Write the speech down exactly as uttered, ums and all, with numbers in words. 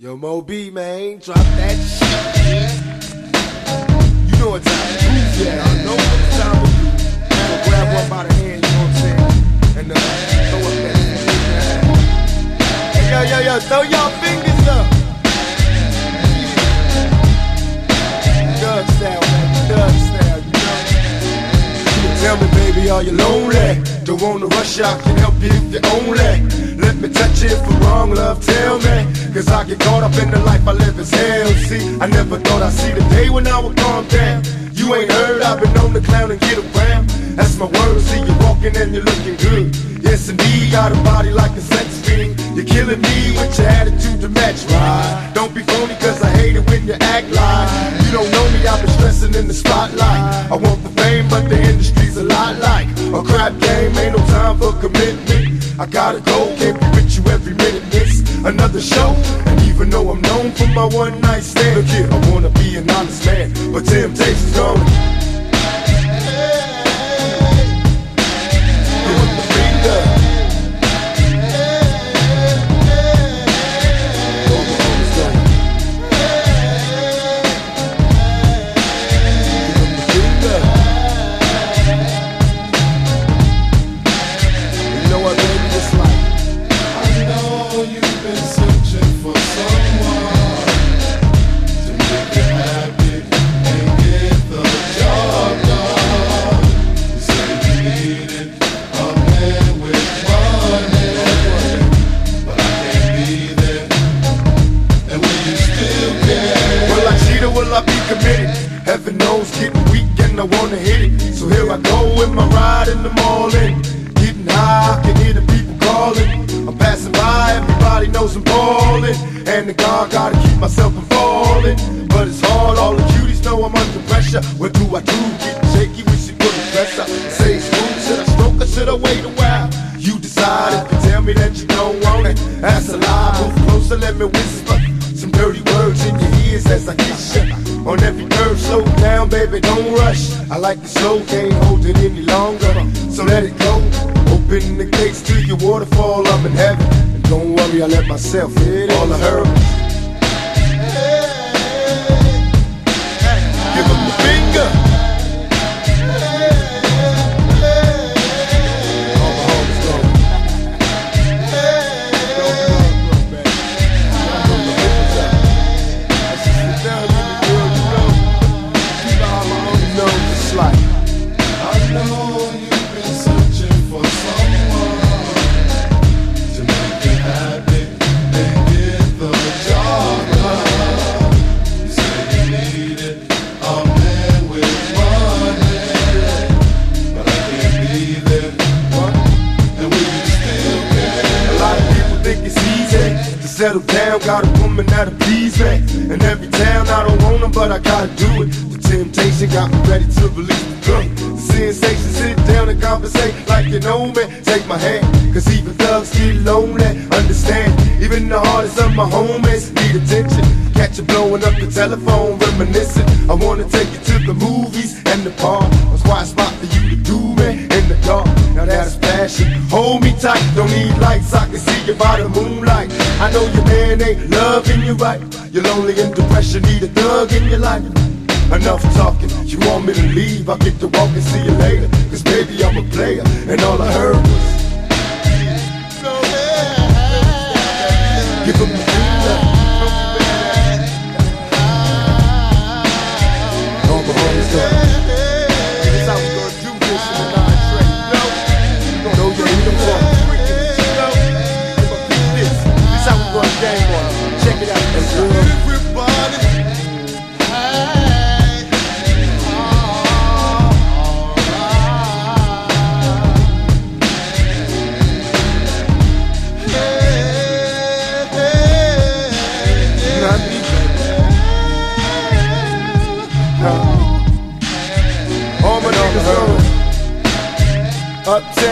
Yo, Mo B, man, drop that shit. You know what time to do, yeah. I know what time to do. So grab one by the hand, you know what I'm saying? And uh, throw up that shit. Hey, yo, yo, yo, throw y'all fingers up. Doug style, man, Doug style, you know. Tell me, baby, are you lonely? Don't wanna rush, I can help you if you're only. Let me touch you if I'm wrong, love, tell me. Cause I get caught up in the life I live as hell. See, I never thought I'd see the day when I would calm down. You ain't heard, I've been on the clown and get around. That's my word, see you walking and you're looking good. Yes indeed, got a body like a sex fiend. You're killing me with your attitude to match, right? Don't be phony cause I hate it when you act like you don't know me, I've been stressing in the spotlight. I want the fame but the industry's a lot like a crap game, ain't no time for commitment. I gotta go, can't be with you every minute, miss another show. And even though I'm known for my one night stand, look here, I wanna be an honest man, but temptation's gone. Heaven knows getting weak and I wanna hit it. So here I go with my ride in the morning. Getting high, I can hear the people calling. I'm passing by, everybody knows I'm ballin'. And the guard gotta keep myself from falling. But it's hard, all the cuties know I'm under pressure. What do I do? Getting shaky, we should put the press up. Say smooth, should I stroke or should I wait a while? You decide if you tell me that you don't want it. That's a lie, move closer, let me whisper some dirty words in your ears as I kiss you. On every curve, slow down, baby, don't rush. I like the slow, can't hold it any longer, so let it go. Open the gates to your waterfall, I'm in heaven. And don't worry, I let myself hit all I heard. Give him the finger. Settle down, got a woman that'll please me. In every town, I don't want them, but I gotta do it. The temptation got me ready to release the gun. The sensation, sit down and conversate like you know me. Take my hand, cause even thugs get lonely. Understand, even the hardest of my homies need attention. Catch you blowing up the telephone, reminiscing. I wanna take you to the movies and the park. A quiet spot for you to do me in the dark. Now that's passion. Hold me tight, don't need lights, I can see you by the moonlight. I know your man ain't loving you right. You're lonely and depression, need a thug in your life. Enough talking, you want me to leave, I'll get to walking, see you later. Cause baby I'm a player, and all I heard was give him the finger. All the homies go. This how we gonna do this in the nine track, you know? You gonna know your freedom for you know? This, this how we run game on it. Check it out, everybody. All my niggas know. Uptown.